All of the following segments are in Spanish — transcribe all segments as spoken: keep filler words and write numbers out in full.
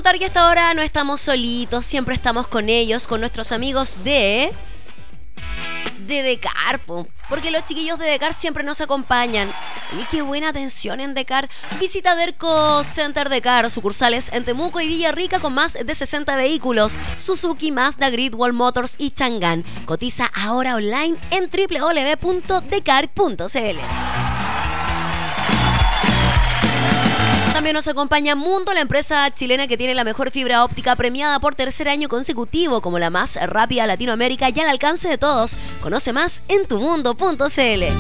contar que hasta ahora no estamos solitos, siempre estamos con ellos, con nuestros amigos de... de Decar, po, porque los chiquillos de Decar siempre nos acompañan. Y qué buena atención en Decar. Visita Derco Center Decar, sucursales en Temuco y Villarrica con más de sesenta vehículos. Suzuki, Mazda, Great Wall Motors y Chang'an. Cotiza ahora online en doble u doble u doble u punto decar punto c l. También nos acompaña Mundo, la empresa chilena que tiene la mejor fibra óptica premiada por tercer año consecutivo como la más rápida de Latinoamérica y al alcance de todos. Conoce más en tu mundo punto c l.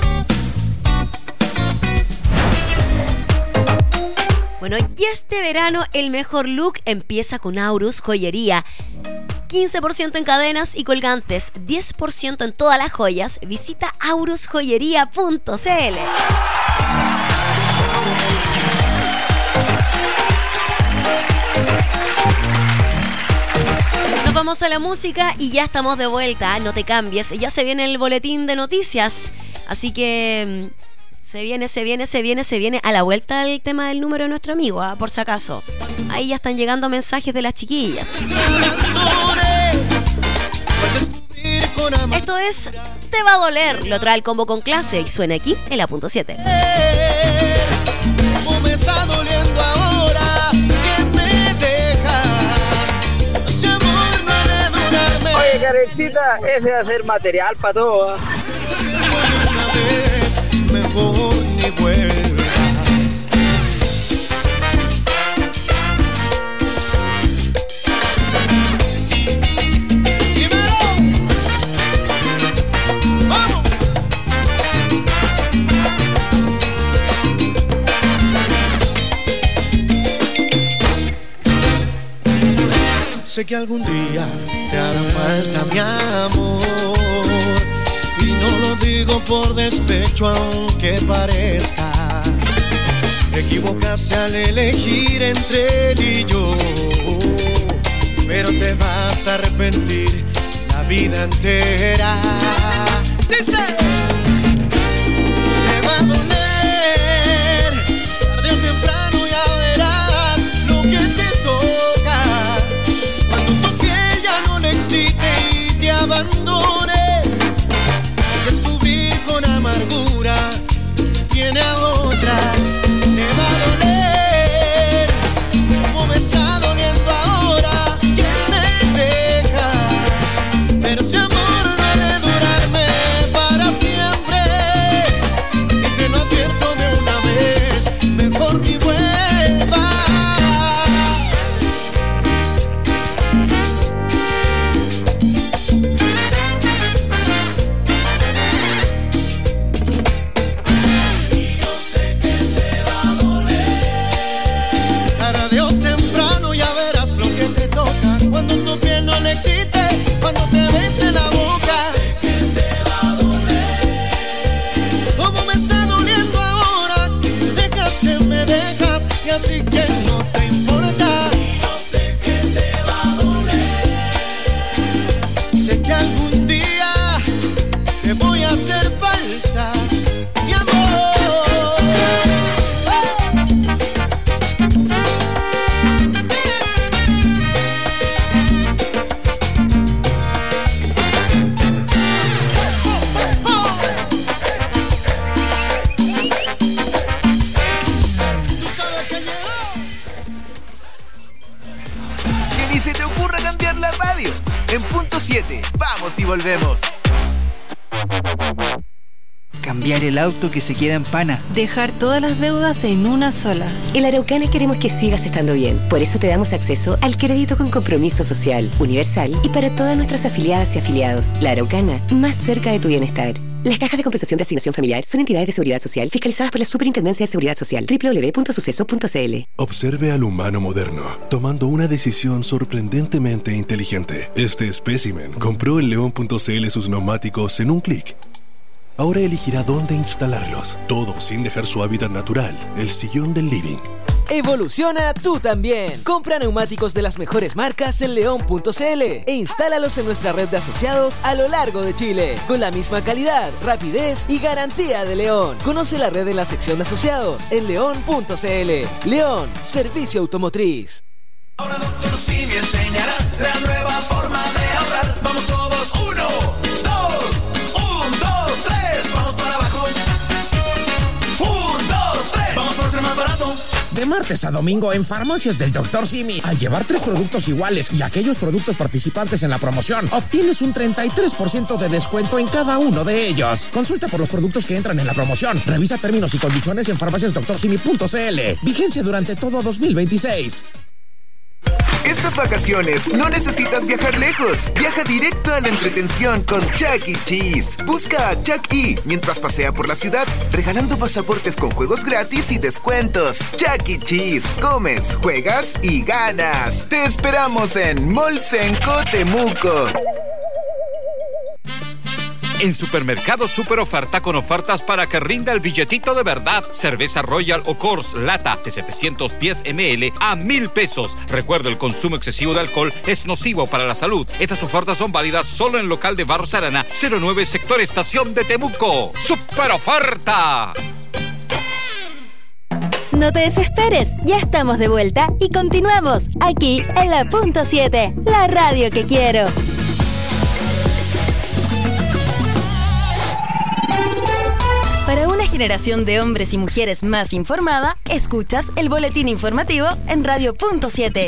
Bueno, y este verano el mejor look empieza con Aurus Joyería. quince por ciento en cadenas y colgantes, diez por ciento en todas las joyas. Visita aurus joyería punto c l. Vamos a la música y ya estamos de vuelta. No te cambies, ya se viene el boletín de noticias. Así que se viene, se viene, se viene, se viene a la vuelta el tema del número de nuestro amigo, ¿eh? Por si acaso. Ahí ya están llegando mensajes de las chiquillas. Esto es Te va a doler. Lo trae el combo con clase y suena aquí en la punto siete. Me está doliendo ahora. Oye, Karencita, ese va a ser material para todo. Mejor ni vuelvas. Dímelo. Vamos. Sé que algún día te hará falta mi amor y no lo digo por despecho aunque parezca. Te equivocaste al elegir entre él y yo, pero te vas a arrepentir la vida entera. Dice, te va a doler, tarde o temprano ya verás lo que te toca. Cuando tu piel ya no le excite y te abandone, descubrir con amargura tiene a otras. Te va a doler como me está doliendo ahora que me dejas, pero ese amor no ha de durarme para siempre. Y te lo advierto de una vez, mejor ni vuelvas. Cuando te bese la boca, sé que te va a doler. Como me está doliendo ahora, que me dejas, que me dejas, y así que no te importa. Yo sé que te va a doler. Sé que algún día te voy a hacer falta, mi amor. En punto siete, vamos y volvemos. Cambiar el auto que se queda en pana. Dejar todas las deudas en una sola. En la Araucana queremos que sigas estando bien. Por eso te damos acceso al crédito con compromiso social, universal y para todas nuestras afiliadas y afiliados. La Araucana, más cerca de tu bienestar. Las cajas de compensación de asignación familiar son entidades de seguridad social fiscalizadas por la Superintendencia de Seguridad Social. doble u doble u doble u punto suceso punto c l. Observe al humano moderno, tomando una decisión sorprendentemente inteligente. Este espécimen compró en león punto c l sus neumáticos en un clic. Ahora elegirá dónde instalarlos, todo sin dejar su hábitat natural, el sillón del living. Evoluciona tú también. Compra neumáticos de las mejores marcas en león punto c l e instálalos en nuestra red de asociados a lo largo de Chile, con la misma calidad, rapidez y garantía de León. Conoce la red en la sección de asociados en león punto c l. León, servicio automotriz. Ahora Doctor Simi enseñará la nueva forma de ahorrar. Vamos todos, uno, dos, un, dos, tres, vamos para abajo. Un, dos, tres, vamos por ser más barato. De martes a domingo en Farmacias del Doctor Simi, al llevar tres productos iguales y aquellos productos participantes en la promoción, obtienes un treinta y tres por ciento de descuento en cada uno de ellos. Consulta por los productos que entran en la promoción. Revisa términos y condiciones en farmacias doctor simi punto c l. Vigencia durante todo dos mil veintiséis. Estas vacaciones no necesitas viajar lejos. Viaja directo a la entretención con Chuck E. Cheese. Busca a Chuck E. mientras pasea por la ciudad, regalando pasaportes con juegos gratis y descuentos. Chuck E. Cheese. Comes, juegas y ganas. Te esperamos en Molsenco, Temuco. En Supermercado Super Oferta, con ofertas para que rinda el billetito de verdad. Cerveza Royal o Coors Lata de setecientos diez mililitros a mil pesos. Recuerda, el consumo excesivo de alcohol es nocivo para la salud. Estas ofertas son válidas solo en local de Barros Arana, cero nueve, sector Estación de Temuco. ¡Super Oferta! No te desesperes, ya estamos de vuelta y continuamos aquí en la punto siete, la radio que quiero. Para una generación de hombres y mujeres más informada, escuchas el boletín informativo en radio punto siete.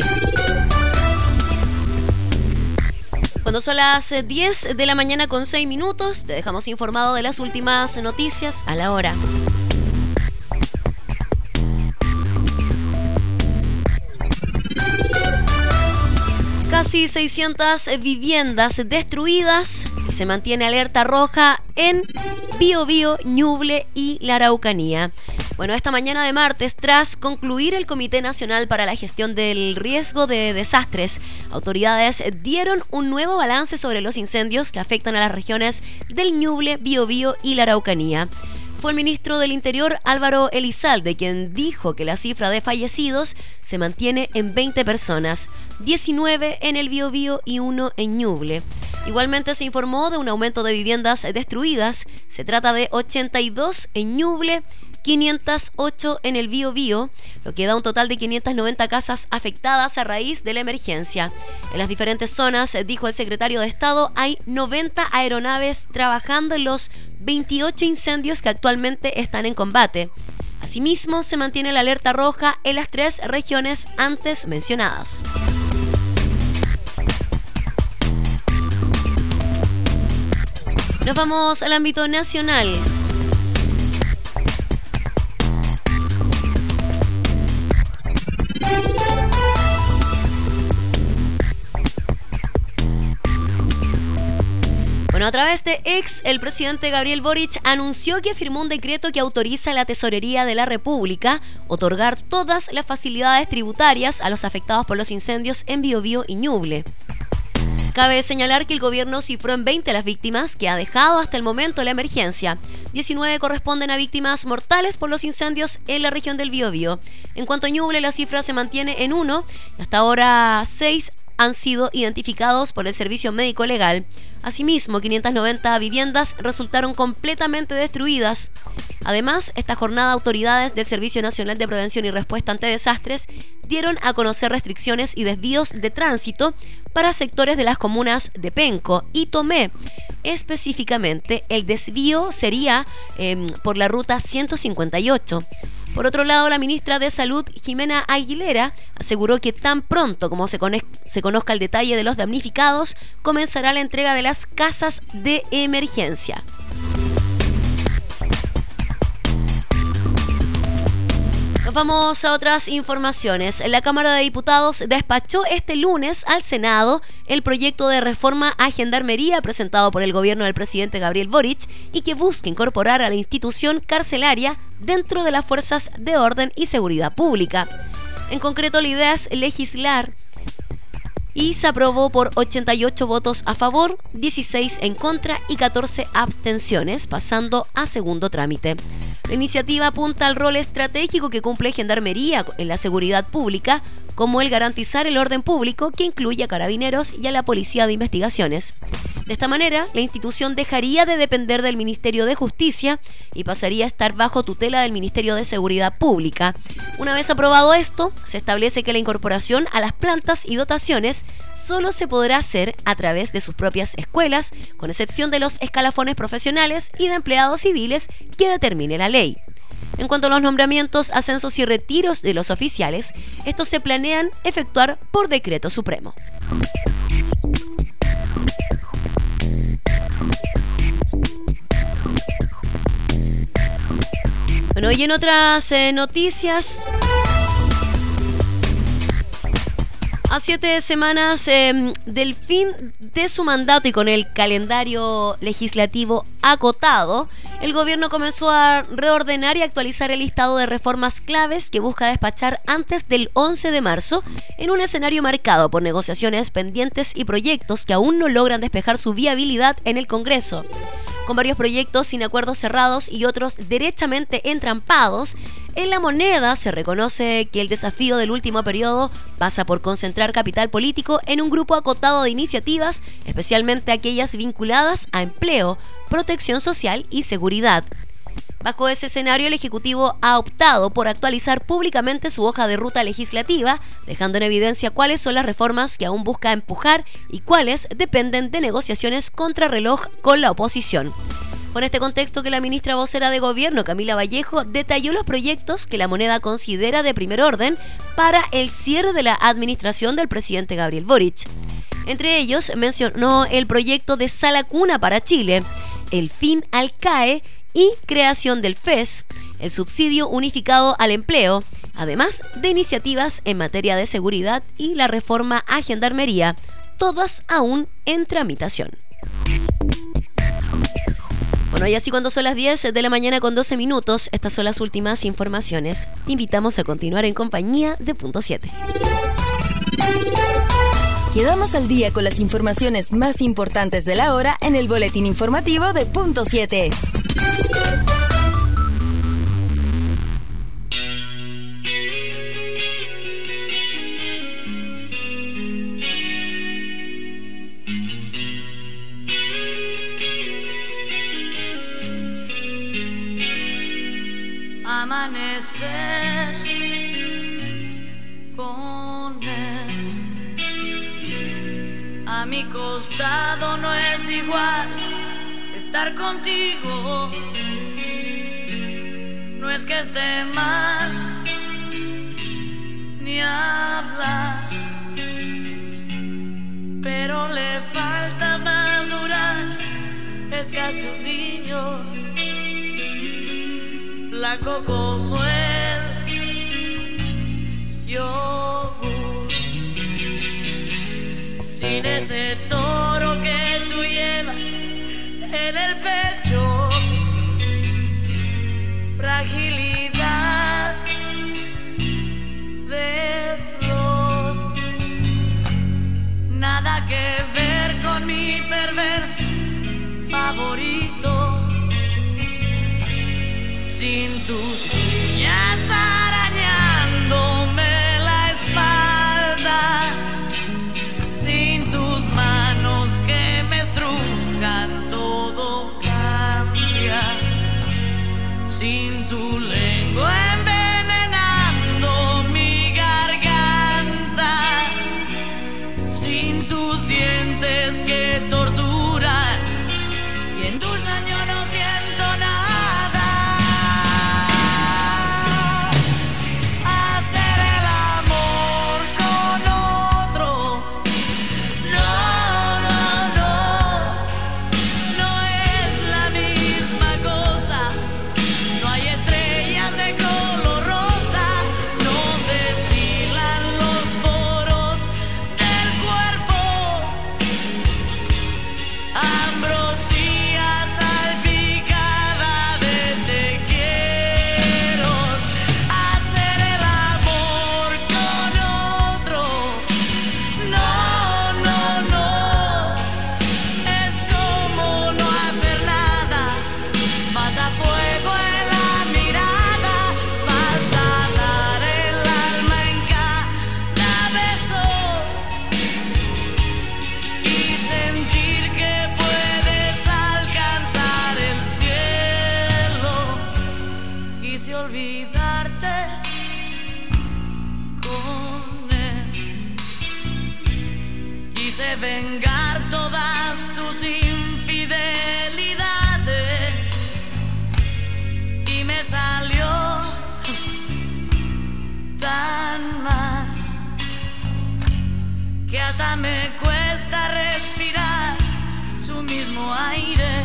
Cuando son las diez de la mañana con seis minutos, te dejamos informado de las últimas noticias a la hora. Casi seiscientas viviendas destruidas y se mantiene alerta roja en Biobío, Ñuble y la Araucanía. Bueno, esta mañana de martes, tras concluir el Comité Nacional para la Gestión del Riesgo de Desastres, autoridades dieron un nuevo balance sobre los incendios que afectan a las regiones del Ñuble, Biobío y la Araucanía. Fue el ministro del Interior, Álvaro Elizalde, quien dijo que la cifra de fallecidos se mantiene en veinte personas, diecinueve en el Biobío y uno en Ñuble. Igualmente se informó de un aumento de viviendas destruidas. Se trata de ochenta y dos en Ñuble, quinientas ocho en el Biobío, lo que da un total de quinientas noventa casas afectadas a raíz de la emergencia. En las diferentes zonas, dijo el secretario de Estado, hay noventa aeronaves trabajando en los veintiocho incendios que actualmente están en combate. Asimismo, se mantiene la alerta roja en las tres regiones antes mencionadas. Nos vamos al ámbito nacional. Bueno, a través de X, el presidente Gabriel Boric anunció que firmó un decreto que autoriza a la Tesorería de la República otorgar todas las facilidades tributarias a los afectados por los incendios en Biobío y Ñuble. Cabe señalar que el gobierno cifró en veinte las víctimas que ha dejado hasta el momento la emergencia. diecinueve corresponden a víctimas mortales por los incendios en la región del Biobío. En cuanto a Ñuble, la cifra se mantiene en uno y hasta ahora seis han sido identificados por el Servicio Médico Legal. Asimismo, quinientas noventa viviendas resultaron completamente destruidas. Además, esta jornada autoridades del Servicio Nacional de Prevención y Respuesta ante Desastres dieron a conocer restricciones y desvíos de tránsito para sectores de las comunas de Penco y Tomé. Específicamente, el desvío sería eh, por la ruta ciento cincuenta y ocho. Por otro lado, la ministra de Salud, Jimena Aguilera, aseguró que tan pronto como se, con- se conozca el detalle de los damnificados, comenzará la entrega de las casas de emergencia. Nos vamos a otras informaciones. La Cámara de Diputados despachó este lunes al Senado el proyecto de reforma a Gendarmería presentado por el gobierno del presidente Gabriel Boric y que busca incorporar a la institución carcelaria dentro de las fuerzas de orden y seguridad pública. En concreto, la idea es legislar y se aprobó por ochenta y ocho votos a favor, dieciséis en contra y catorce abstenciones, pasando a segundo trámite. La iniciativa apunta al rol estratégico que cumple Gendarmería en la seguridad pública, como el garantizar el orden público, que incluye a carabineros y a la Policía de Investigaciones. De esta manera, la institución dejaría de depender del Ministerio de Justicia y pasaría a estar bajo tutela del Ministerio de Seguridad Pública. Una vez aprobado esto, se establece que la incorporación a las plantas y dotaciones solo se podrá hacer a través de sus propias escuelas, con excepción de los escalafones profesionales y de empleados civiles que determine la ley. En cuanto a los nombramientos, ascensos y retiros de los oficiales, estos se planean efectuar por decreto supremo. Bueno, y en otras eh, noticias, a siete semanas eh, del fin de su mandato y con el calendario legislativo acotado, el gobierno comenzó a reordenar y actualizar el listado de reformas claves que busca despachar antes del once de marzo, en un escenario marcado por negociaciones pendientes y proyectos que aún no logran despejar su viabilidad en el Congreso. Con varios proyectos sin acuerdos cerrados y otros derechamente entrampados, en La Moneda se reconoce que el desafío del último periodo pasa por concentrar capital político en un grupo acotado de iniciativas, especialmente aquellas vinculadas a empleo, protección social y seguridad. Bajo ese escenario, el Ejecutivo ha optado por actualizar públicamente su hoja de ruta legislativa, dejando en evidencia cuáles son las reformas que aún busca empujar y cuáles dependen de negociaciones contrarreloj con la oposición. Fue en este contexto que la ministra vocera de Gobierno, Camila Vallejo, detalló los proyectos que La Moneda considera de primer orden para el cierre de la administración del presidente Gabriel Boric. Entre ellos, mencionó el proyecto de Sala Cuna para Chile, el fin al C A E y creación del F E S, el subsidio unificado al empleo, además de iniciativas en materia de seguridad y la reforma a Gendarmería, todas aún en tramitación. Bueno, y así cuando son las diez de la mañana con doce minutos, estas son las últimas informaciones. Te invitamos a continuar en compañía de Punto siete. Quedamos al día con las informaciones más importantes de la hora en el boletín informativo de Punto siete. Amanecer con él a mi costado no es igual que estar contigo. No es que esté mal ni hablar, pero le falta madurar. Es casi un niño, blanco como el yogur, sin ese toro que tú llevas en el pecho. Fragilidad de flor, nada que ver con mi perverso favorito. Sin tus uñas arañándome la espalda, sin tus manos que me estrujan, todo cambia. Sin tu lengua envenenando mi garganta, sin tus dientes que torturan y endulzan, yo no siento nada. Ambrosía salpicada olvidarte con él. Quise vengar todas tus infidelidades y me salió tan mal que hasta me cuesta respirar su mismo aire.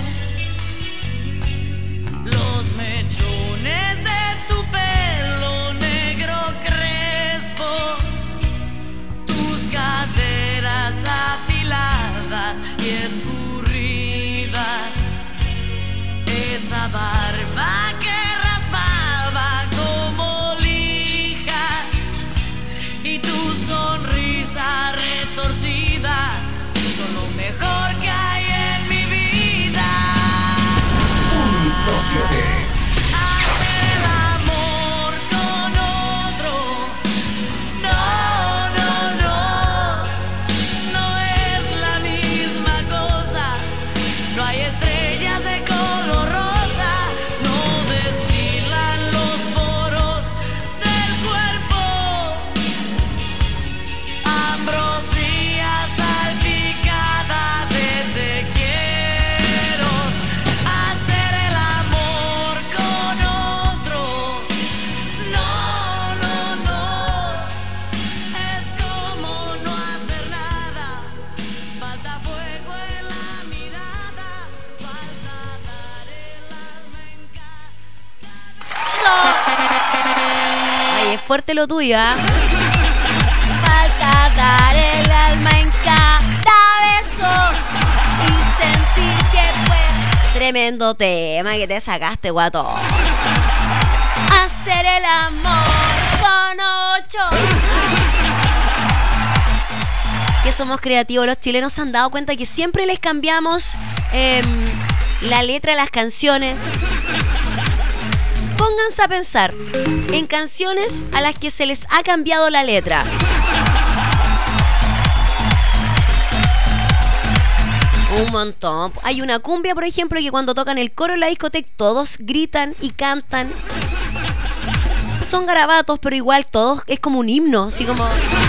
Los mechones de tu pelo negro crespo, tus caderas afiladas y escurridas, esa barba que raspaba como lija y tu sonrisa retorcida son lo mejor que hay en mi vida. Punto siete. Hacer el amor con otro, no, no, no, no es la misma cosa. No hay estrellas de color rosa, no destilan los poros del cuerpo. Ambrosía salpicada de te quiero. Hacer el amor con otro, no, no, no, es como no hacer nada. Falta fuego en la mirada, falta dar el alma en Ay, es fuerte lo tuyo, ¿ah? Falta dar el alma en cada beso y sentir que fue tremendo tema que te sacaste, guato. Hacer el amor con ocho. Que somos creativos los chilenos, se han dado cuenta que siempre les cambiamos eh, la letra de las canciones. Pónganse a pensar en canciones a las que se les ha cambiado la letra. Un montón. Hay una cumbia, por ejemplo, que cuando tocan el coro en la discoteca todos gritan y cantan. Son garabatos, pero igual todos es como un himno, así como...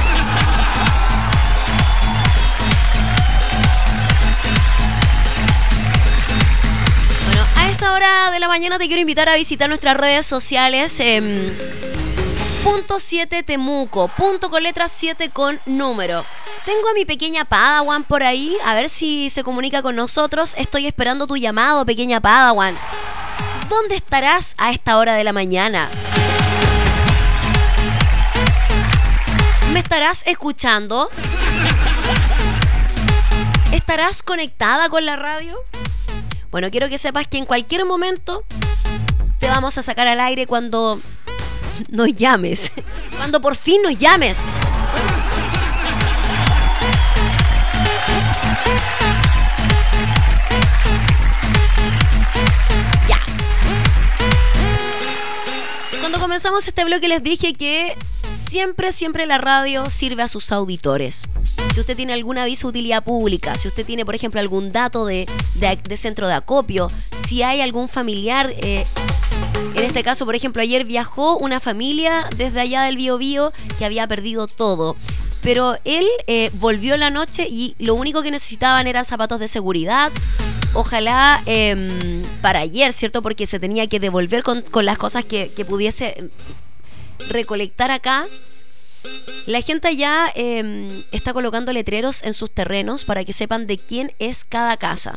Bueno, a esta hora de la mañana te quiero invitar a visitar nuestras redes sociales. Eh, punto siete Temuco, punto con letra siete con número. Tengo a mi pequeña Padawan por ahí, a ver si se comunica con nosotros. Estoy esperando tu llamado, pequeña Padawan. ¿Dónde estarás a esta hora de la mañana? ¿Me estarás escuchando? ¿Estarás conectada con la radio? Bueno, quiero que sepas que en cualquier momento te vamos a sacar al aire cuando nos llames. Cuando por fin nos llames. Ya. Cuando comenzamos este bloque les dije que siempre, siempre la radio sirve a sus auditores. Si usted tiene algún aviso de utilidad pública, si usted tiene, por ejemplo, algún dato de, de, de centro de acopio, si hay algún familiar, eh, en este caso, por ejemplo, ayer viajó una familia desde allá del Biobío que había perdido todo. Pero él eh, volvió en la noche y lo único que necesitaban eran zapatos de seguridad. Ojalá eh, para ayer, ¿cierto? Porque se tenía que devolver con, con las cosas que, que pudiese recolectar acá. La gente allá eh, está colocando letreros en sus terrenos para que sepan de quién es cada casa.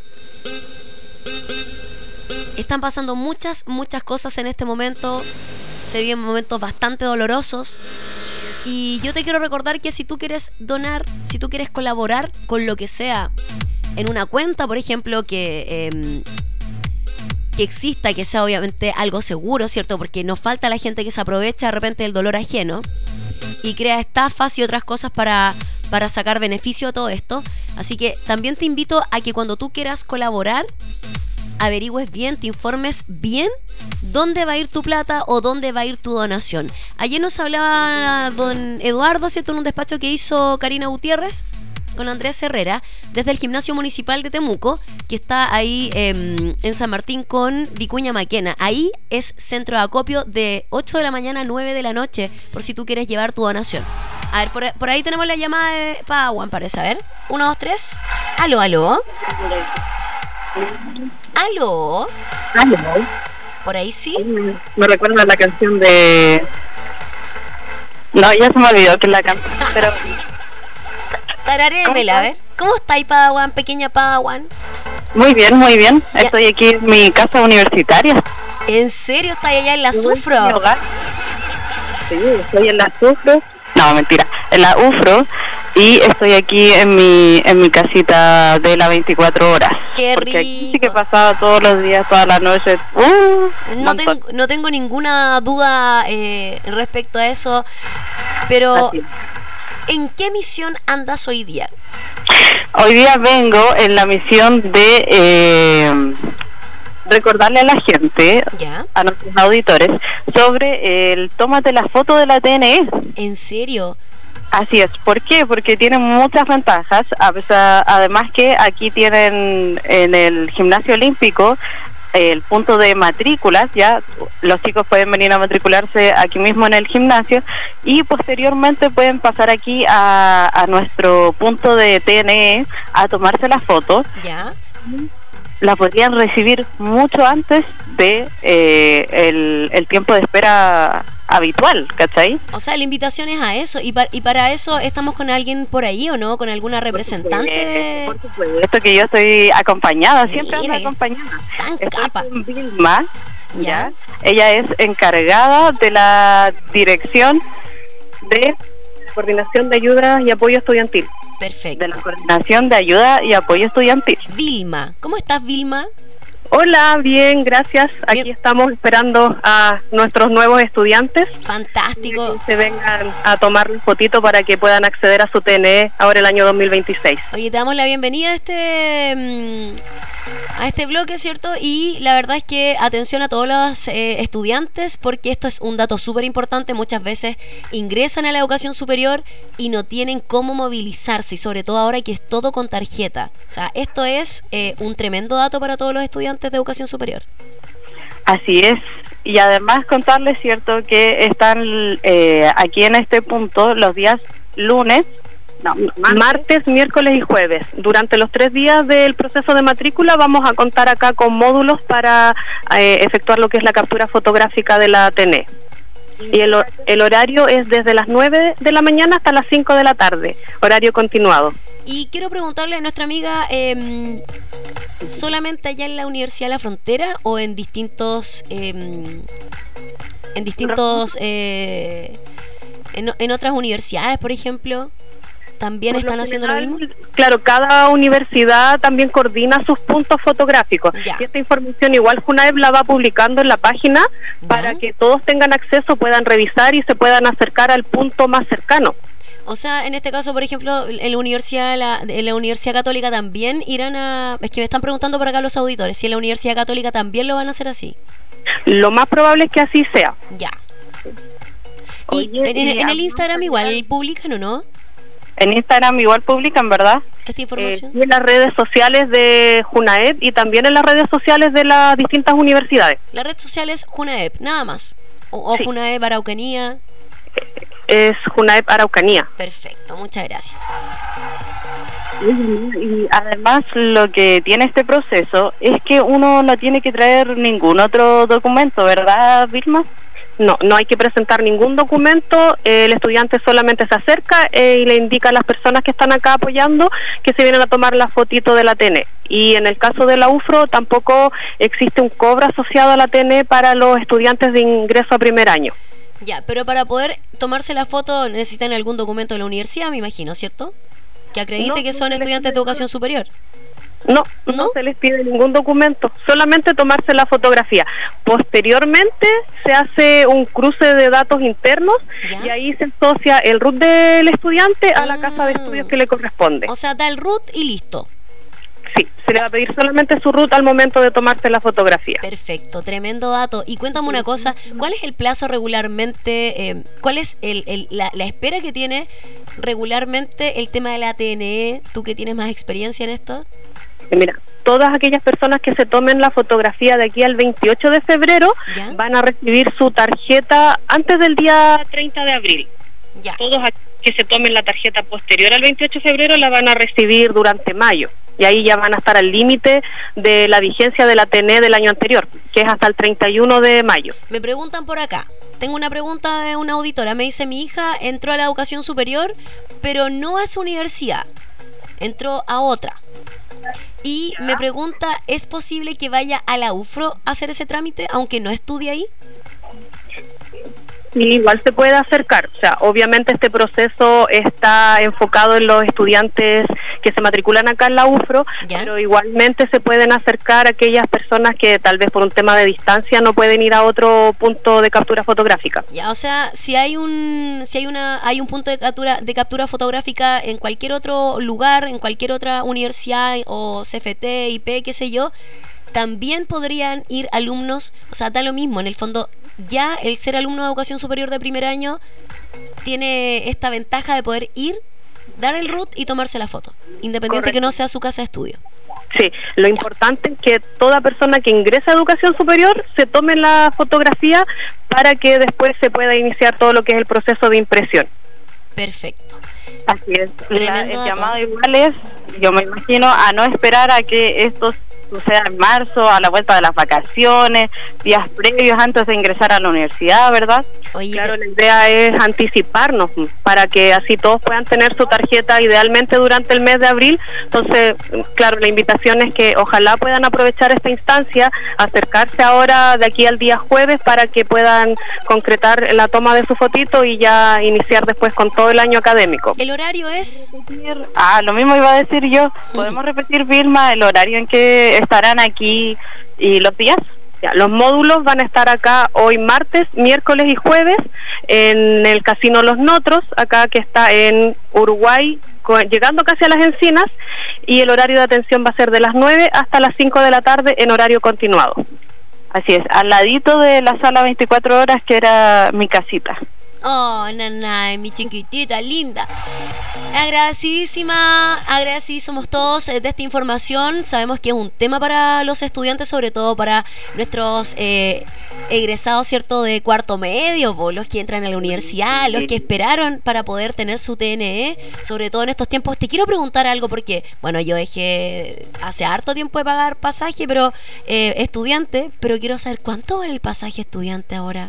Están pasando muchas, muchas cosas en este momento. Se viven momentos bastante dolorosos. Y yo te quiero recordar que si tú quieres donar, si tú quieres colaborar con lo que sea, en una cuenta, por ejemplo, que... Eh, que exista, que sea obviamente algo seguro, ¿cierto? Porque nos falta la gente que se aprovecha de repente del dolor ajeno y crea estafas y otras cosas para, para sacar beneficio de todo esto. Así que también te invito a que cuando tú quieras colaborar, averigües bien, te informes bien dónde va a ir tu plata o dónde va a ir tu donación. Ayer nos hablaba don Eduardo, ¿cierto? En un despacho que hizo Karina Gutiérrez. con Andrés Herrera desde el Gimnasio Municipal de Temuco, que está ahí eh, en San Martín con Vicuña Maquena. Ahí es centro de acopio de ocho de la mañana a nueve de la noche, por si tú quieres llevar tu donación. A ver, por, por ahí tenemos la llamada de Padawan, parece. A ver, uno, dos, tres. Aló, aló. Aló. Aló. Por ahí sí. Me recuerda la canción de... No, ya se me olvidó que es la canción, pero... Tararémela, a ver. ¿Cómo está ahí, Padawan, pequeña Padawan? Muy bien, muy bien. Ya. Estoy aquí en mi casa universitaria. ¿En serio? ¿Está allá en la Sufro? Sí, estoy en la Sufro. No, mentira, en la U F R O, y estoy aquí en mi en mi casita de las veinticuatro horas. Qué porque rico. Aquí sí que pasaba todos los días, todas las noches. Uh, no, tengo, no tengo ninguna duda eh, respecto a eso, pero ¿en qué misión andas hoy día? Hoy día vengo en la misión de... Eh, recordarle a la gente, ¿ya?, a nuestros auditores, sobre el tómate la foto de la T N E. ¿En serio? Así es. ¿Por qué? Porque tienen muchas ventajas, a pesar, además que aquí tienen en el gimnasio olímpico el punto de matrículas, ya los chicos pueden venir a matricularse aquí mismo en el gimnasio y posteriormente pueden pasar aquí a, a nuestro punto de T N E a tomarse las fotos. ¿Ya? La podrían recibir mucho antes de eh, el, el tiempo de espera habitual, ¿cachai? O sea, la invitación es a eso, y, pa- y para eso estamos con alguien por ahí, ¿o no? ¿Con alguna representante? De... Por supuesto, esto que yo estoy acompañada, siempre ando acompañada. Tan capa. Estoy con Vilma, ¿ya? Ella es encargada de la dirección de coordinación de ayuda y apoyo estudiantil. Perfecto. De la coordinación de ayuda y apoyo estudiantil. Vilma, ¿cómo estás, Vilma? Hola, bien, gracias. Aquí bien. Estamos esperando a nuestros nuevos estudiantes. Fantástico. Que se vengan a tomar un fotito para que puedan acceder a su T N E ahora el año dos mil veintiséis. Oye, te damos la bienvenida a este a este bloque, ¿cierto? Y la verdad es que atención a todos los eh, estudiantes, porque esto es un dato súper importante. Muchas veces ingresan a la educación superior y no tienen cómo movilizarse, y sobre todo ahora que es todo con tarjeta. O sea, esto es eh, un tremendo dato para todos los estudiantes de educación superior. Así es. Y además contarles, cierto, que están eh, aquí en este punto los días lunes, no, martes. martes, miércoles y jueves. Durante los tres días del proceso de matrícula vamos a contar acá con módulos para eh, efectuar lo que es la captura fotográfica de la T N E. Y el, el horario es desde las nueve de la mañana hasta las cinco de la tarde, horario continuado. Y quiero preguntarle a nuestra amiga, eh, ¿solamente allá en la Universidad de la Frontera o en distintos, eh, en distintos, eh, en, en otras universidades, por ejemplo, también por están lo haciendo general, lo mismo? Claro, cada universidad también coordina sus puntos fotográficos. Ya. Y esta información igual FUNAEB la va publicando en la página ¿Ya? para que todos tengan acceso, puedan revisar y se puedan acercar al punto más cercano. O sea, en este caso, por ejemplo, en la Universidad, la, en la Universidad Católica también irán a... Es que me están preguntando por acá los auditores, si en la Universidad Católica también lo van a hacer así. Lo más probable es que así sea. Ya. Y Oye, en, en, en el Instagram igual publican, ¿o no? En Instagram igual publican, ¿verdad? Esta información. Eh, en las redes sociales de JUNAEP y también en las redes sociales de las distintas universidades. La red social es JUNAEP, nada más. O, o sí. JUNAEP Araucanía. Es JUNAEP Araucanía. Perfecto, muchas gracias. Y, y además lo que tiene este proceso es que uno no tiene que traer ningún otro documento, ¿verdad, Vilma? No, no hay que presentar ningún documento, eh, el estudiante solamente se acerca eh, y le indica a las personas que están acá apoyando que se vienen a tomar la fotito de la T N E. Y en el caso de la U F R O tampoco existe un cobro asociado a la T N E para los estudiantes de ingreso a primer año. Ya, pero para poder tomarse la foto necesitan algún documento de la universidad, me imagino, ¿cierto? Que acredite no, que son no estudiantes de educación superior. No, no, no se les pide ningún documento, solamente tomarse la fotografía. Posteriormente se hace un cruce de datos internos. ¿Ya? Y ahí se asocia el R U T del estudiante a la mm. casa de estudios que le corresponde. O sea, da el R U T y listo. sí, se le va a pedir solamente su ruta al momento de tomarse la fotografía. Perfecto, tremendo dato. Y cuéntame una cosa, ¿cuál es el plazo regularmente, eh, cuál es el, el, la, la espera que tiene regularmente el tema de la T N E? ¿Tú que tienes más experiencia en esto? Mira, todas aquellas personas que se tomen la fotografía de aquí al veintiocho de febrero ¿ya? Van a recibir su tarjeta antes del día treinta de abril. Ya. Todos aquellos que se tomen la tarjeta posterior al veintiocho de febrero la van a recibir durante mayo. Y ahí ya van a estar al límite de la vigencia de la T N E del año anterior, que es hasta el treinta y uno de mayo. Me preguntan por acá, tengo una pregunta de una auditora, me dice: mi hija entró a la educación superior, pero no a su universidad, entró a otra. Y me pregunta, ¿es posible que vaya a la U F R O a hacer ese trámite, aunque no estudie ahí? Sí, igual se puede acercar. O sea, obviamente este proceso está enfocado en los estudiantes que se matriculan acá en la U F R O, ¿ya? Pero igualmente se pueden acercar a aquellas personas que tal vez por un tema de distancia no pueden ir a otro punto de captura fotográfica. Ya, o sea, si hay un si hay una hay un punto de captura de captura fotográfica en cualquier otro lugar, en cualquier otra universidad o C F T, I P, qué sé yo, también podrían ir alumnos, o sea, da lo mismo, en el fondo. Ya el ser alumno de educación superior de primer año tiene esta ventaja de poder ir, dar el root y tomarse la foto, independiente Correcto. Que no sea su casa de estudio. Sí, lo importante es que toda persona que ingresa a educación superior se tome la fotografía para que después se pueda iniciar todo lo que es el proceso de impresión. Perfecto. Así es. La, el llamado igual es, yo me imagino, a no esperar a que estos suceda en marzo, a la vuelta de las vacaciones, días previos antes de ingresar a la universidad, ¿verdad? Oye, claro, la idea es anticiparnos para que así todos puedan tener su tarjeta idealmente durante el mes de abril. Entonces, claro, la invitación es que ojalá puedan aprovechar esta instancia, acercarse ahora de aquí al día jueves para que puedan concretar la toma de su fotito y ya iniciar después con todo el año académico. ¿El horario es? Ah, lo mismo iba a decir yo. ¿Podemos repetir, Vilma, el horario en que estarán aquí y los días? Ya, los módulos van a estar acá hoy martes, miércoles y jueves en el Casino Los Notros, acá que está en Uruguay, llegando casi a las Encinas, y el horario de atención va a ser de las nueve hasta las cinco de la tarde en horario continuado. Así es, al ladito de la sala veinticuatro horas, que era mi casita. Oh, nanay, mi chiquitita linda. Agradecidísima, agradecidos somos todos de esta información. Sabemos que es un tema para los estudiantes, sobre todo para nuestros eh, egresados, ¿cierto?, de cuarto medio, po, los que entran a la universidad, los que esperaron para poder tener su T N E, sobre todo en estos tiempos. Te quiero preguntar algo porque, bueno, yo dejé hace harto tiempo de pagar pasaje, pero eh, estudiante, pero quiero saber cuánto vale el pasaje estudiante ahora.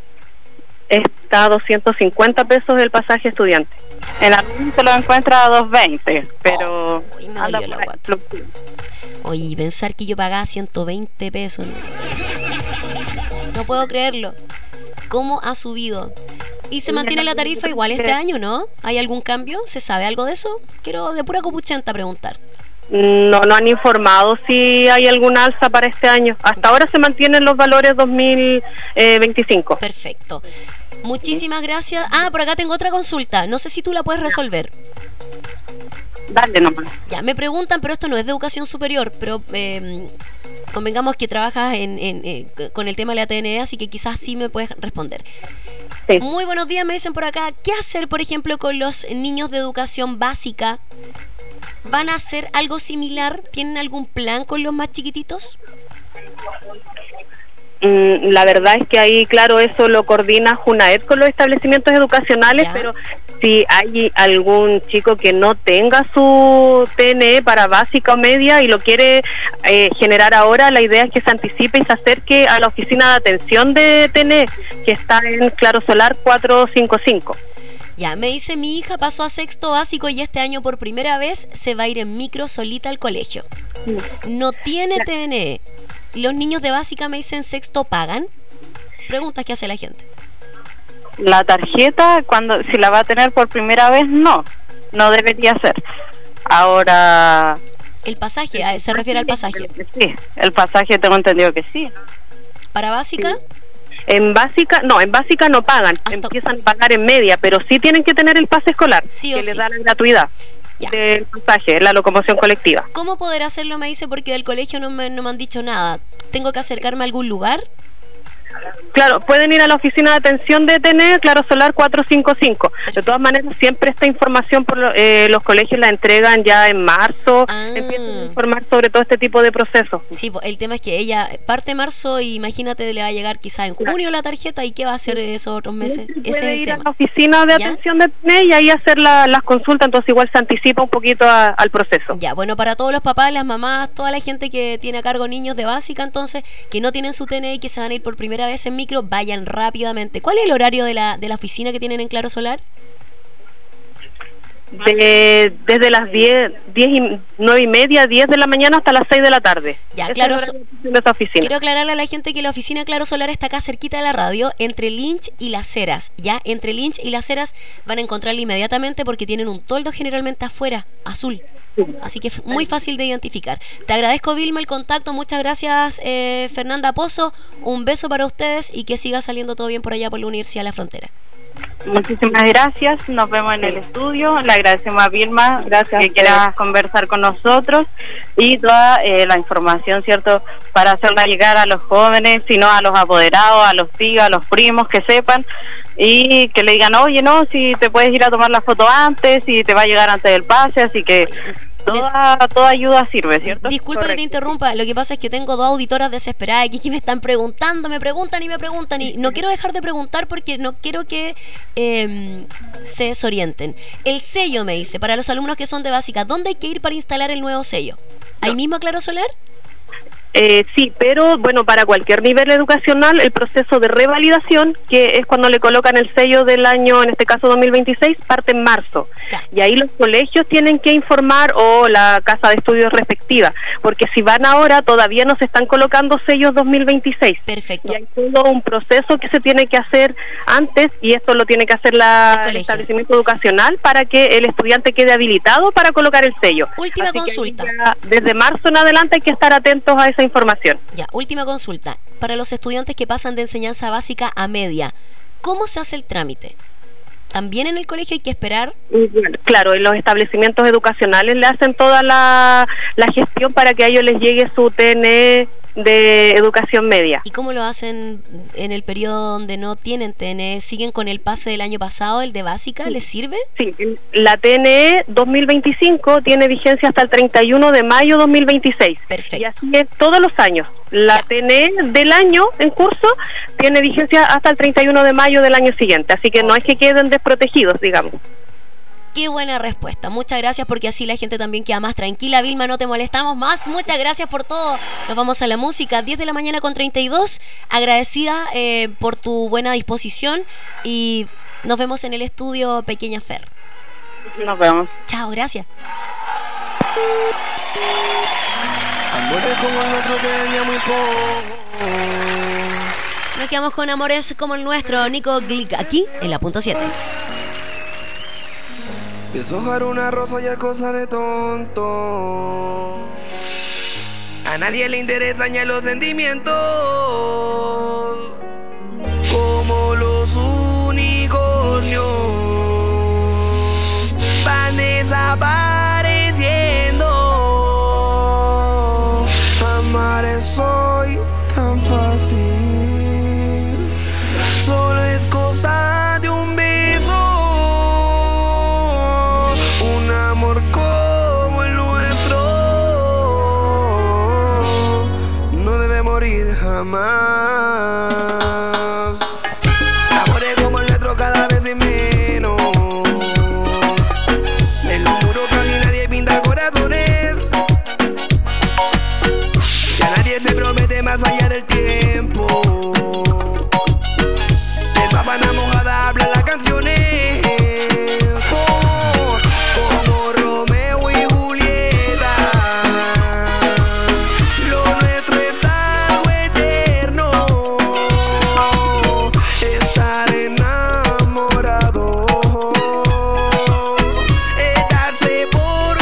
Está a doscientos cincuenta pesos el pasaje estudiante. En la se lo encuentra a doscientos veinte, pero... Oh, y me dolió la guata. Oye, pensar que yo pagaba ciento veinte pesos. No puedo creerlo. ¿Cómo ha subido? ¿Y se mantiene la tarifa igual este año, no? ¿Hay algún cambio? ¿Se sabe algo de eso? Quiero de pura copuchenta preguntar. No, no han informado si hay algún alza para este año. Hasta ahora se mantienen los valores dos mil veinticinco. Perfecto. Muchísimas gracias. Ah, por acá tengo otra consulta. No sé si tú la puedes resolver. Dale nomás. Ya, me preguntan, pero esto no es de educación superior, pero eh, convengamos que trabajas en, en, eh, con el tema de la T N E, así que quizás sí me puedes responder. Sí. Muy buenos días, me dicen por acá. ¿Qué hacer, por ejemplo, con los niños de educación básica? ¿Van a hacer algo similar? ¿Tienen algún plan con los más chiquititos? Mm, la verdad es que ahí, claro, eso lo coordina Junaed con los establecimientos educacionales, ya. Pero si hay algún chico que no tenga su T N E para básica o media y lo quiere eh, generar ahora, la idea es que se anticipe y se acerque a la oficina de atención de T N E, que está en Claro Solar cuatrocientos cincuenta y cinco. Ya, me dice, mi hija pasó a sexto básico y este año por primera vez se va a ir en micro solita al colegio. No tiene T N E. ¿Los niños de básica, me dicen, sexto pagan? Preguntas que hace la gente. La tarjeta, cuando si la va a tener por primera vez, no. No debería ser. Ahora... ¿El pasaje? ¿Se refiere al pasaje? Sí, el pasaje tengo entendido que sí. ¿Para básica? Sí. En básica, no, en básica no pagan, hasta empiezan a pagar en media, pero sí tienen que tener el pase escolar, sí que les sí. da la gratuidad. ya. del pasaje, la locomoción colectiva. ¿Cómo poder hacerlo? Me dice, porque del colegio no me, no me han dicho nada. ¿Tengo que acercarme a algún lugar? Claro, pueden ir a la oficina de atención de T N E, Claro Solar cuatro cinco cinco. De todas maneras, siempre esta información por lo, eh, los colegios la entregan ya en marzo, ah. empiezan a informar sobre todo este tipo de procesos. Sí, el tema es que ella parte marzo y imagínate, le va a llegar quizá en junio claro. la tarjeta, y ¿qué va a hacer esos otros meses? Puede Ese es ir el a tema. la oficina de ¿Ya? atención de T N E y ahí hacer la, las consultas, entonces igual se anticipa un poquito a, al proceso. Ya, bueno, para todos los papás, las mamás, toda la gente que tiene a cargo niños de básica, entonces, que no tienen su T N E y que se van a ir por primera vez en micro, vayan rápidamente. ¿Cuál es el horario de la, de la oficina que tienen en Claro Solar? De, desde las diez, diez y nueve y media, diez de la mañana hasta las seis de la tarde. Ya, Claro, so de esta oficina. Quiero aclararle a la gente que la oficina Claro Solar está acá cerquita de la radio, entre Lynch y Las Heras. Ya, entre Lynch y Las Heras van a encontrarla inmediatamente porque tienen un toldo generalmente afuera, azul. Así que es muy fácil de identificar. Te agradezco, Vilma, el contacto. Muchas gracias, eh, Fernanda Pozo. Un beso para ustedes y que siga saliendo todo bien por allá por la Universidad de la Frontera. Muchísimas gracias, nos vemos en el estudio. Le agradecemos a Vilma, gracias que quiera conversar con nosotros y toda eh, la información, ¿cierto?, para hacerla llegar a los jóvenes, sino a los apoderados, a los tíos, a los primos, que sepan y que le digan, oye, no, si te puedes ir a tomar la foto antes, y te va a llegar antes del pase, así que toda, toda ayuda sirve, ¿cierto? Disculpa Correcto. que te interrumpa, lo que pasa es que tengo dos auditoras desesperadas aquí que me están preguntando, me preguntan y me preguntan, y no quiero dejar de preguntar porque no quiero que eh, se desorienten. El sello, me dice, para los alumnos que son de básica, ¿dónde hay que ir para instalar el nuevo sello? ¿Ahí no. mismo a Claro Solar? Eh, sí, pero bueno, para cualquier nivel educacional, el proceso de revalidación, que es cuando le colocan el sello del año, en este caso dos mil veintiséis, parte en marzo. Ya. Y ahí los colegios tienen que informar, o la casa de estudios respectiva, porque si van ahora, todavía no se están colocando sellos dos mil veintiséis. Perfecto. Y hay todo un proceso que se tiene que hacer antes, y esto lo tiene que hacer la, el, el establecimiento educacional para que el estudiante quede habilitado para colocar el sello. Última Así consulta. Ya, desde marzo en adelante hay que estar atentos a esa información. Ya, última consulta. Para los estudiantes que pasan de enseñanza básica a media, ¿cómo se hace el trámite? ¿También en el colegio hay que esperar? Claro, en los establecimientos educacionales le hacen toda la, la gestión para que a ellos les llegue su T N E de educación media. ¿Y cómo lo hacen en el periodo donde no tienen T N E? ¿Siguen con el pase del año pasado, el de básica? Sí. ¿Les sirve? Sí, la T N E dos mil veinticinco tiene vigencia hasta el treinta y uno de mayo dos mil veintiséis. Perfecto. Y así es todos los años. La ya. T N E del año en curso tiene vigencia hasta el treinta y uno de mayo del año siguiente. Así que okay. no es que queden desprotegidos, digamos. Qué buena respuesta, muchas gracias, porque así la gente también queda más tranquila. Vilma, no te molestamos más, muchas gracias por todo. Nos vamos a la música, diez de la mañana con treinta y dos. Agradecida eh, por tu buena disposición y nos vemos en el estudio, pequeña Fer. Nos vemos. Chao, gracias. Amores como el nuestro tenía muy poco. Nos quedamos con amores como el nuestro, Nico Glick, aquí en la punto siete. Deshojar una rosa ya es cosa de tonto. A nadie le interesan ya los sentimientos, como los unicornios van desapareciendo. Amar es hoy tan fácil, solo es cosa de un beso. Un amor como el nuestro no debe morir jamás. Amores como el nuestro cada vez es menos. En los muros casi nadie pinta corazones. Ya nadie se promete más allá del tiempo. De sábana mojada hablan las canciones.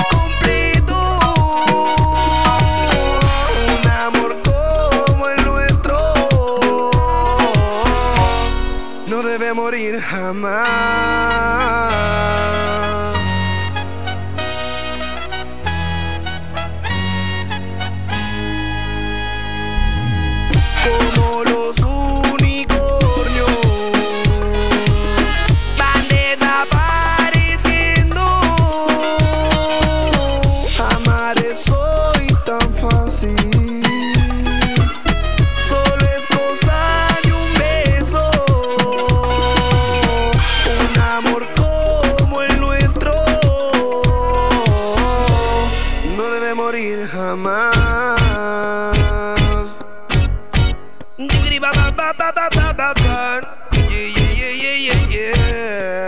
Nuestro morir jamás. Yeah, yeah, yeah, yeah, yeah.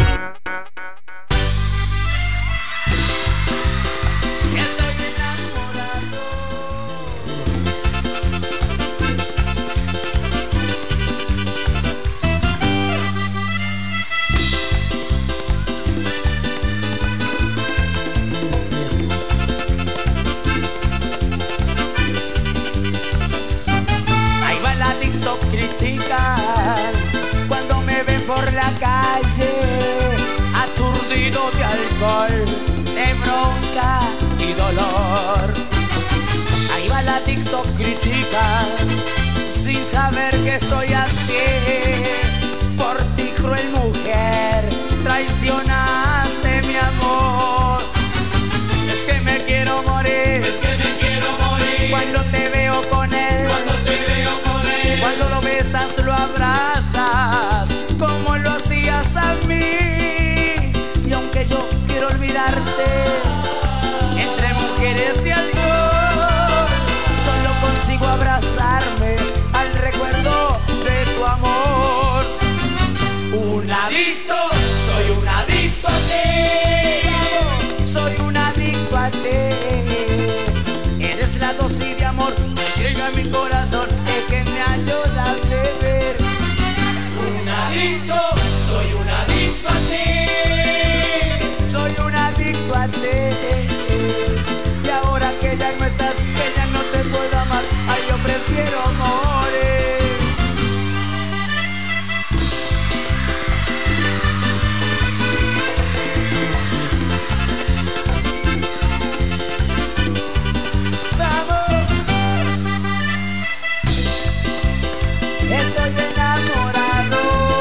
Critican cuando me ven por la calle, aturdido de alcohol, de bronca y dolor. Ahí va la TikTok crítica, sin saber que estoy así. Por ti, cruel mujer, traicionaste mi amor. Es que me quiero morir, es que me quiero morir cuando te veo con él, cuando te veo con él, cuando lo besas, lo abrazas, como lo hacías a mí. Y aunque yo quiero olvidarte, entre mujeres y alcohol, solo consigo abrazarme al recuerdo de tu amor. Un adicto, soy un adicto a ti, soy un adicto a ti. Eres la dosis de amor que llega a mi corazón, es que me ayuda a beber. Un adicto, soy un adicto a ti, soy un adicto a ti. Y ahora que ya no estás, que ya no te puedo amar, ay, yo prefiero morir. Estoy enamorado.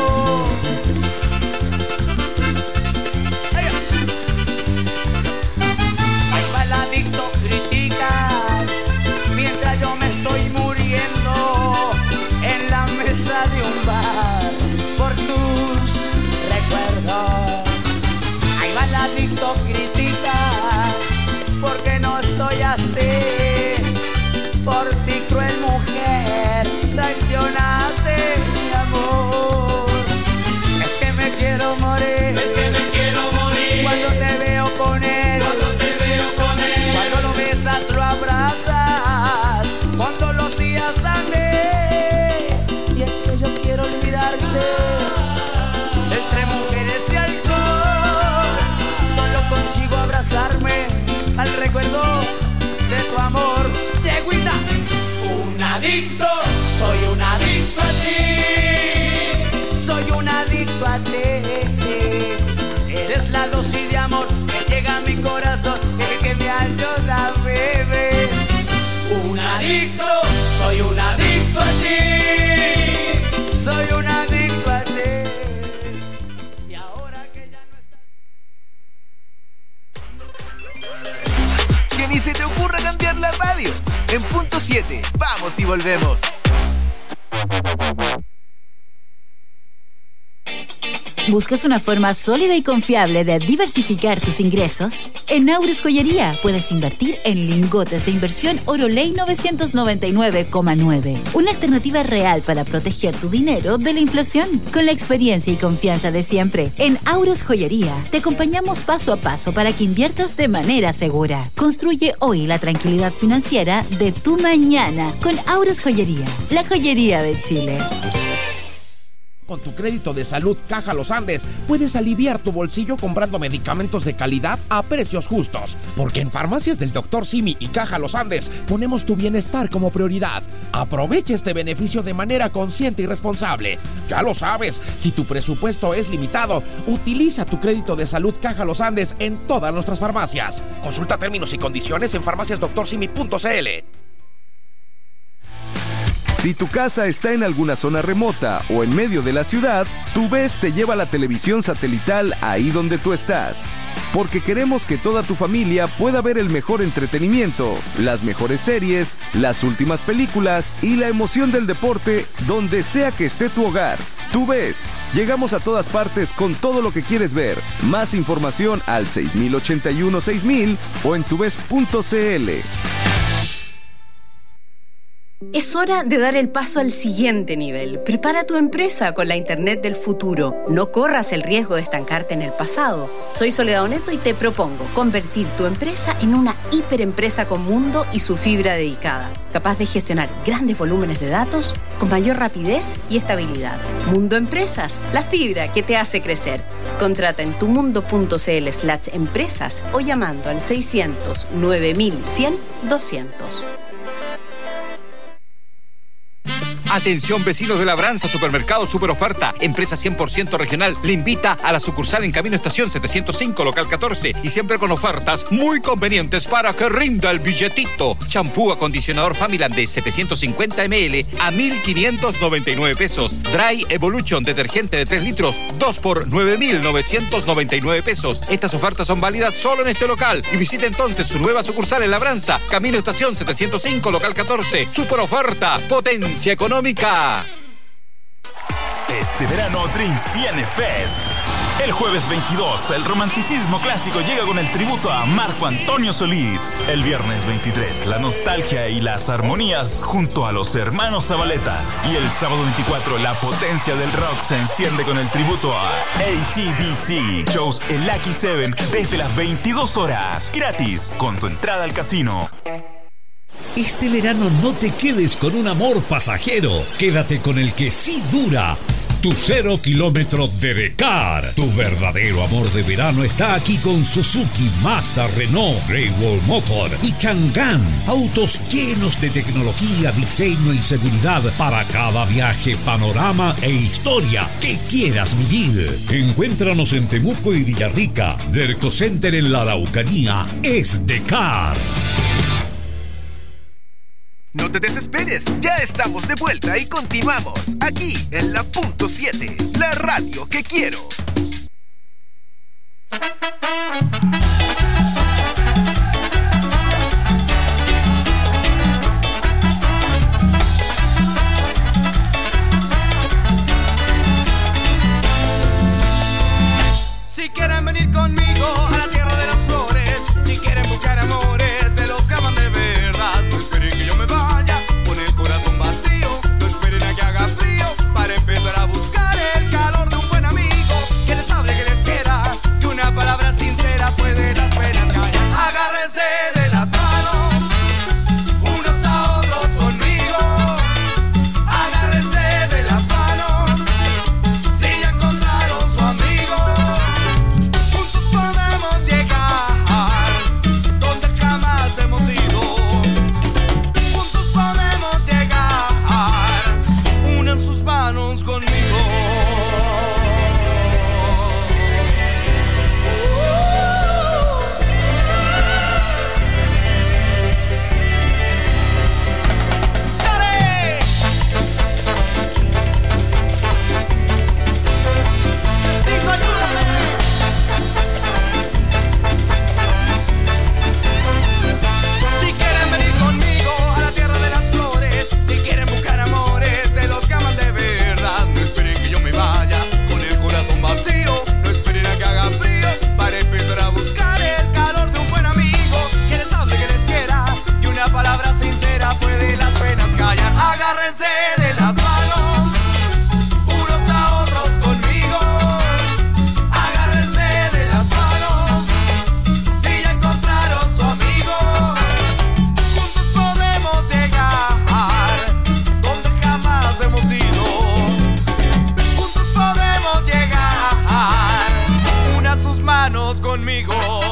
Ahí va el adicto critica, mientras yo me estoy muriendo en la mesa de un bar por tus recuerdos. Ahí va el adicto critica, porque no estoy así. Por ti, cruel mujer, traicionaste mi amor. Es que me quiero morir, es que me quiero morir cuando te veo con él, cuando te veo con él, cuando lo besas, lo abrazas, cuando lo hacías a mí. Y es que yo quiero olvidarte, entre mujeres y alcohol, solo consigo abrazarme al recuerdo de tu amor. Yeguita, un adicto, soy un adicto a ti, soy un adicto a ti. Eres la dosis de amor que llega a mi corazón, el que me ayuda a beber. Un adicto, soy un adicto a ti, soy un adicto a ti. Y ahora que ya no está... Que ni se te ocurra cambiar la radio. En punto siete, vamos y volvemos. ¿Buscas una forma sólida y confiable de diversificar tus ingresos? En Aures Joyería puedes invertir en lingotes de inversión Oroley novecientos noventa y nueve coma nueve. Una alternativa real para proteger tu dinero de la inflación. Con la experiencia y confianza de siempre, en Aures Joyería te acompañamos paso a paso para que inviertas de manera segura. Construye hoy la tranquilidad financiera de tu mañana con Aures Joyería, la joyería de Chile. Con tu crédito de salud Caja Los Andes puedes aliviar tu bolsillo comprando medicamentos de calidad a precios justos. Porque en Farmacias del doctor Simi y Caja Los Andes ponemos tu bienestar como prioridad. Aprovecha este beneficio de manera consciente y responsable. Ya lo sabes, si tu presupuesto es limitado, utiliza tu crédito de salud Caja Los Andes en todas nuestras farmacias. Consulta términos y condiciones en farmacias doctor simi punto c l. Si tu casa está en alguna zona remota o en medio de la ciudad, Tu V E S te lleva la televisión satelital ahí donde tú estás. Porque queremos que toda tu familia pueda ver el mejor entretenimiento, las mejores series, las últimas películas y la emoción del deporte donde sea que esté tu hogar. Tú ves, llegamos a todas partes con todo lo que quieres ver. Más información al seis mil ochenta y uno seis mil o en tuves punto cl. Es hora de dar el paso al siguiente nivel. Prepara tu empresa con la Internet del futuro. No corras el riesgo de estancarte en el pasado. Soy Soledad Oneto y te propongo convertir tu empresa en una hiperempresa con mundo y su fibra dedicada, capaz de gestionar grandes volúmenes de datos con mayor rapidez y estabilidad. Mundo Empresas, la fibra que te hace crecer. Contrata en tumundo.cl slash empresas o llamando al seiscientos nueve mil cien doscientos. Atención vecinos de Labranza, Supermercado Super Oferta, empresa cien por ciento regional, le invita a la sucursal en Camino Estación setecientos cinco, local catorce, y siempre con ofertas muy convenientes para que rinda el billetito. Champú acondicionador Familand de setecientos cincuenta mililitros a mil quinientos noventa y nueve pesos. Dry Evolution detergente de tres litros, dos por nueve mil novecientos noventa y nueve pesos. Estas ofertas son válidas solo en este local y visite entonces su nueva sucursal en Labranza, Camino Estación setecientos cinco, local catorce. Super Oferta, potencia económica. Este verano Dreams tiene Fest. El jueves veintidós, el romanticismo clásico llega con el tributo a Marco Antonio Solís. El viernes veintitrés, la nostalgia y las armonías junto a los hermanos Zabaleta. Y el sábado veinticuatro, la potencia del rock se enciende con el tributo a A C D C. Shows en Lucky Seven desde las veintidós horas. Gratis, con tu entrada al casino. Este verano no te quedes con un amor pasajero. Quédate con el que sí dura. Tu cero kilómetro de Decar. Tu verdadero amor de verano está aquí con Suzuki, Mazda, Renault, Great Wall Motor y Chang'an. Autos llenos de tecnología, diseño y seguridad para cada viaje, panorama e historia que quieras vivir. Encuéntranos en Temuco y Villarrica. Derco Center en la Araucanía es Decar. No te desesperes, ya estamos de vuelta y continuamos aquí en la punto siete, la radio que quiero. Si quieren venir conmigo a la tierra de las flores, si quieren buscar amores de los que aman de verdad, no esperen que yo me vaya con el corazón vacío, no esperen a que haga frío para empezar a buscar el calor de un buen amigo que les hable, que les quiera, que una palabra sincera puede las penas callar. Agárrense de las manos unos a otros conmigo, agárrense de las manos si ya encontraron su amigo. Podemos llegar donde jamás hemos ido. Juntos podemos llegar. Unan sus manos conmigo. ¡Dale! ¡Hijo, ayúdame! Si quieren venir conmigo a la tierra de las flores, si quieren buscar amores de los que aman de verdad, no esperen que yo me vaya con el corazón vacío, no esperen a que haga frío para empezar a buscar el calor de un buen amigo que les hable, que les quiera, y una palabra sincera puede las penas callar. Agárrense de las manos unos a otros conmigo, agárrense de las manos si ya encontraron su amigo. Juntos podemos llegar donde jamás hemos ido. Juntos podemos llegar. Una sus manos conmigo.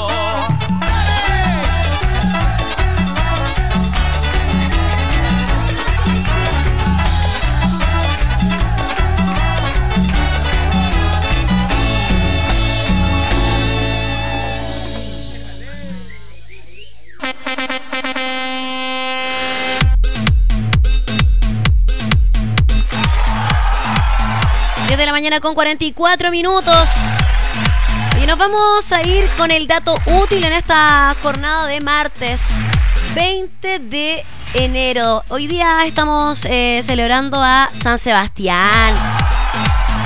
diez de la mañana con cuarenta y cuatro minutos. Y nos vamos a ir con el dato útil en esta jornada de martes veinte de enero. Hoy día estamos eh, celebrando a San Sebastián.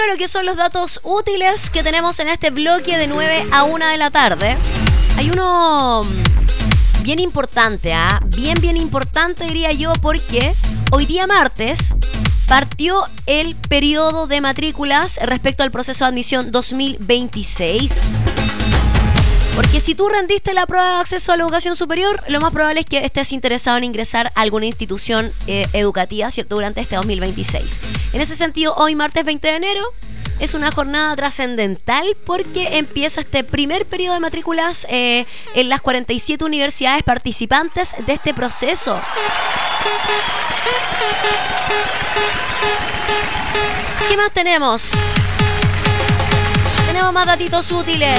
lo que son los datos útiles que tenemos en este bloque de nueve a una de la tarde. Hay uno bien importante, ¿ah? ¿eh? Bien, bien importante diría yo, porque hoy día martes partió el periodo de matrículas respecto al proceso de admisión dos mil veintiséis. Porque si tú rendiste la prueba de acceso a la educación superior, lo más probable es que estés interesado en ingresar a alguna institución eh, educativa, ¿cierto?, durante este dos mil veintiséis. En ese sentido, hoy martes veinte de enero es una jornada trascendental porque empieza este primer periodo de matrículas eh, en las cuarenta y siete universidades participantes de este proceso. ¿Qué más tenemos? Tenemos más datitos útiles.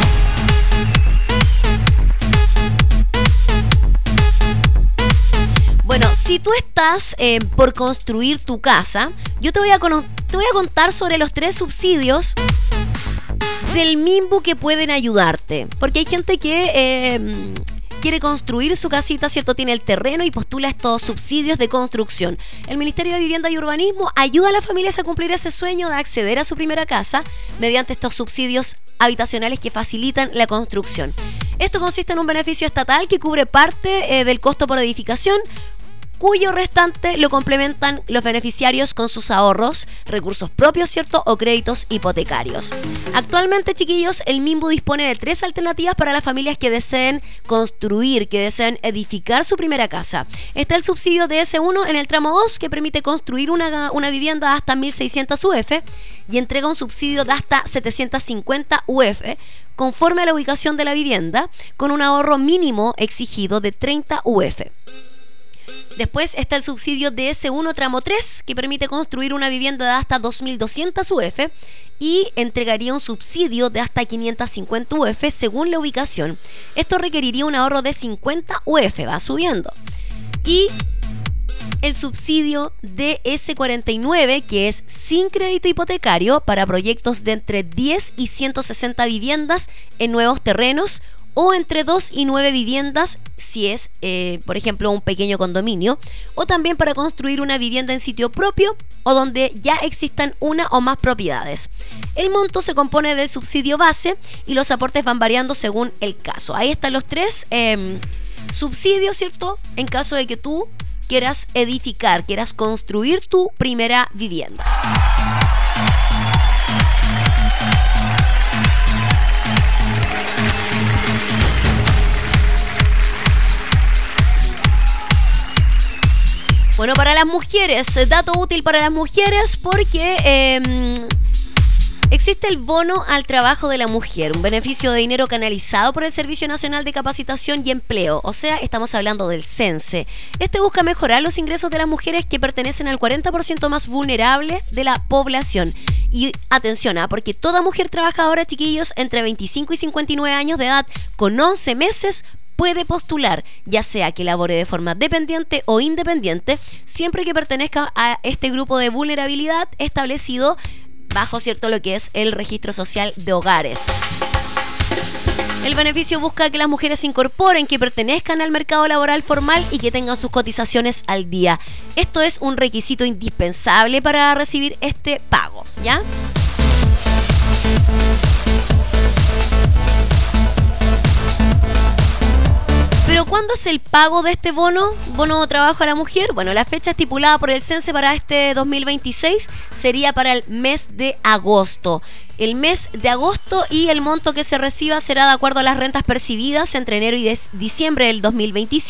Bueno, si tú estás eh, por construir tu casa, yo te voy, a con- te voy a contar sobre los tres subsidios del MIMBU que pueden ayudarte. Porque hay gente que eh, quiere construir su casita, ¿cierto? Tiene el terreno y postula estos subsidios de construcción. El Ministerio de Vivienda y Urbanismo ayuda a las familias a cumplir ese sueño de acceder a su primera casa mediante estos subsidios habitacionales que facilitan la construcción. Esto consiste en un beneficio estatal que cubre parte eh, del costo por edificación, cuyo restante lo complementan los beneficiarios con sus ahorros, recursos propios, ¿cierto?, o créditos hipotecarios. Actualmente, chiquillos, el MIMBU dispone de tres alternativas para las familias que deseen construir, que deseen edificar su primera casa. Está el subsidio D S uno en el tramo dos, que permite construir una, una vivienda hasta mil seiscientos U F y entrega un subsidio de hasta setecientos cincuenta U F, conforme a la ubicación de la vivienda, con un ahorro mínimo exigido de treinta U F. Después está el subsidio D S uno tramo tres, que permite construir una vivienda de hasta dos mil doscientos U F y entregaría un subsidio de hasta quinientos cincuenta U F según la ubicación. Esto requeriría un ahorro de cincuenta U F, va subiendo. Y el subsidio D S cuarenta y nueve, que es sin crédito hipotecario para proyectos de entre diez y ciento sesenta viviendas en nuevos terrenos, o entre dos y nueve viviendas si es, eh, por ejemplo, un pequeño condominio, o también para construir una vivienda en sitio propio o donde ya existan una o más propiedades. El monto se compone del subsidio base y los aportes van variando según el caso. Ahí están los tres eh, subsidios, ¿cierto?, en caso de que tú quieras edificar, quieras construir tu primera vivienda. Bueno, para las mujeres, dato útil para las mujeres porque eh, existe el bono al trabajo de la mujer, un beneficio de dinero canalizado por el Servicio Nacional de Capacitación y Empleo, o sea, estamos hablando del CENSE. Este busca mejorar los ingresos de las mujeres que pertenecen al cuarenta por ciento más vulnerable de la población. Y atención, ¿eh? porque toda mujer trabajadora, chiquillos, entre veinticinco y cincuenta y nueve años de edad, con once meses, puede postular, ya sea que labore de forma dependiente o independiente, siempre que pertenezca a este grupo de vulnerabilidad establecido bajo, cierto, lo que es el registro social de hogares. El beneficio busca que las mujeres se incorporen, que pertenezcan al mercado laboral formal y que tengan sus cotizaciones al día. Esto es un requisito indispensable para recibir este pago, ¿ya? ¿Pero cuándo es el pago de este bono? ¿Bono de trabajo a la mujer? Bueno, la fecha estipulada por el CENSE para este dos mil veintiséis sería para el mes de agosto. El mes de agosto, y el monto que se reciba será de acuerdo a las rentas percibidas entre enero y diciembre del dos mil veinticinco.